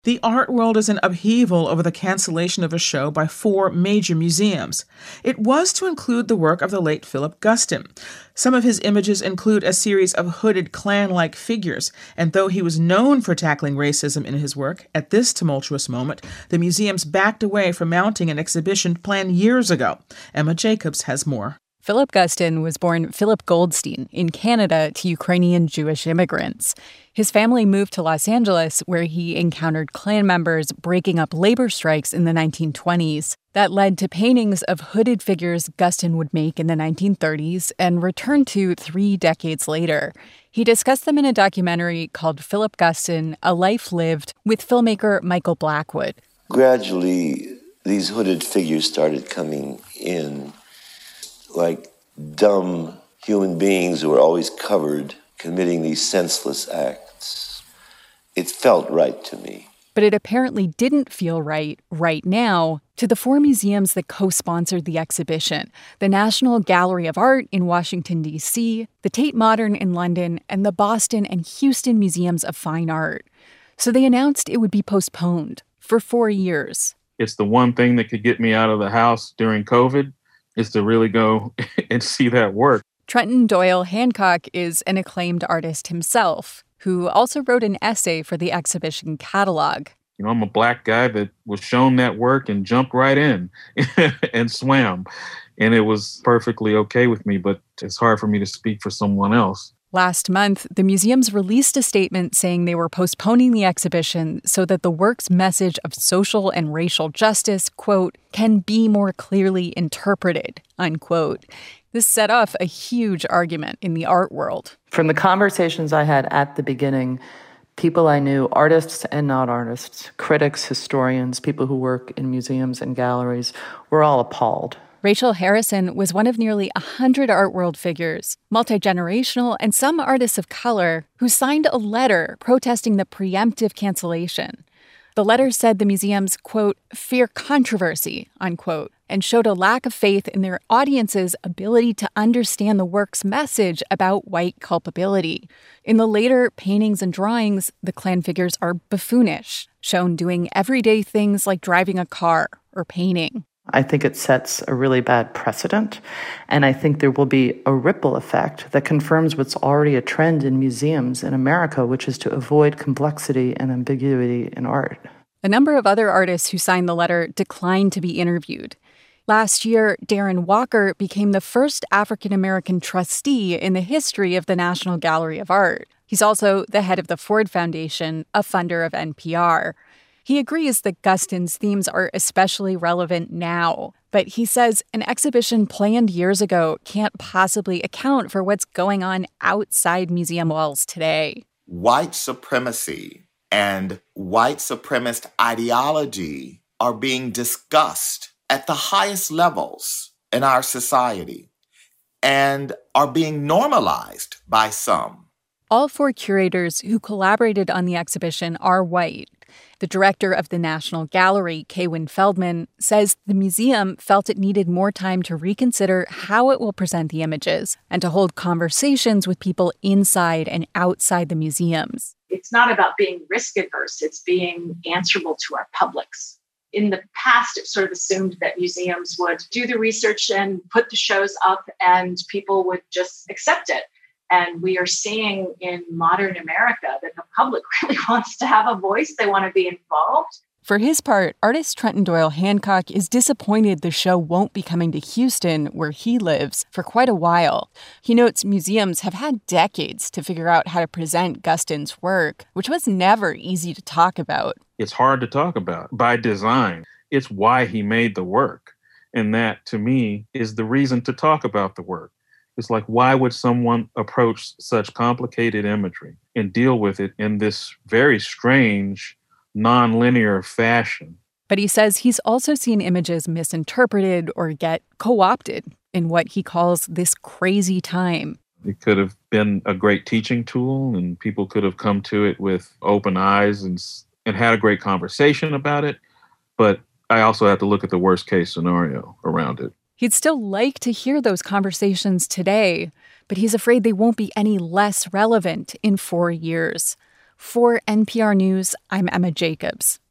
The art world is in upheaval over the cancellation of a show by 4 major museums. It was to include the work of the late Philip Guston. Some of his images include a series of hooded Klan-like figures, and though he was known for tackling racism in his work, at this tumultuous moment, the museums backed away from mounting an exhibition planned years ago. Emma Jacobs has more. Philip Guston was born Philip Goldstein in Canada to Ukrainian Jewish immigrants. His family moved to Los Angeles, where he encountered Klan members breaking up labor strikes in the 1920s. That led to paintings of hooded figures Guston would make in the 1930s and return to 3 decades later. He discussed them in a documentary called Philip Guston, A Life Lived, with filmmaker Michael Blackwood. Gradually, these hooded figures started coming in like dumb human beings who were always covered, committing these senseless acts. It felt right to me. But it apparently didn't feel right now to the 4 museums that co-sponsored the exhibition: the National Gallery of Art in Washington, D.C., the Tate Modern in London, and the Boston and Houston Museums of Fine Art. So they announced it would be postponed for 4 years. It's the one thing that could get me out of the house during COVID, is to really go and see that work. Trenton Doyle Hancock is an acclaimed artist himself, who also wrote an essay for the exhibition catalog. You know, I'm a Black guy that was shown that work and jumped right in and swam. And it was perfectly okay with me, but it's hard for me to speak for someone else. Last month, the museums released a statement saying they were postponing the exhibition so that the work's message of social and racial justice, quote, can be more clearly interpreted, unquote. This set off a huge argument in the art world. From the conversations I had at the beginning, people I knew, artists and not artists, critics, historians, people who work in museums and galleries, were all appalled. Rachel Harrison was one of nearly 100 art world figures, multi-generational, and some artists of color who signed a letter protesting the preemptive cancellation. The letter said the museums, quote, fear controversy, unquote, and showed a lack of faith in their audience's ability to understand the work's message about white culpability. In the later paintings and drawings, the Klan figures are buffoonish, shown doing everyday things like driving a car or painting. I think it sets a really bad precedent, and I think there will be a ripple effect that confirms what's already a trend in museums in America, which is to avoid complexity and ambiguity in art. A number of other artists who signed the letter declined to be interviewed. Last year, Darren Walker became the first African-American trustee in the history of the National Gallery of Art. He's also the head of the Ford Foundation, a funder of NPR. He agrees that Guston's themes are especially relevant now, but he says an exhibition planned years ago can't possibly account for what's going on outside museum walls today. White supremacy and white supremacist ideology are being discussed at the highest levels in our society and are being normalized by some. All 4 curators who collaborated on the exhibition are white. The director of the National Gallery, Kaywin Feldman, says the museum felt it needed more time to reconsider how it will present the images and to hold conversations with people inside and outside the museums. It's not about being risk averse, it's being answerable to our publics. In the past, it sort of assumed that museums would do the research and put the shows up and people would just accept it. And we are seeing in modern America that the public really wants to have a voice. They want to be involved. For his part, artist Trenton Doyle Hancock is disappointed the show won't be coming to Houston, where he lives, for quite a while. He notes museums have had decades to figure out how to present Guston's work, which was never easy to talk about. It's hard to talk about by design. It's why he made the work. And that, to me, is the reason to talk about the work. It's like, why would someone approach such complicated imagery and deal with it in this very strange, nonlinear fashion? But he says he's also seen images misinterpreted or get co-opted in what he calls this crazy time. It could have been a great teaching tool, and people could have come to it with open eyes and had a great conversation about it. But I also have to look at the worst case scenario around it. He'd still like to hear those conversations today, but he's afraid they won't be any less relevant in 4 years. For NPR News, I'm Emma Jacobs.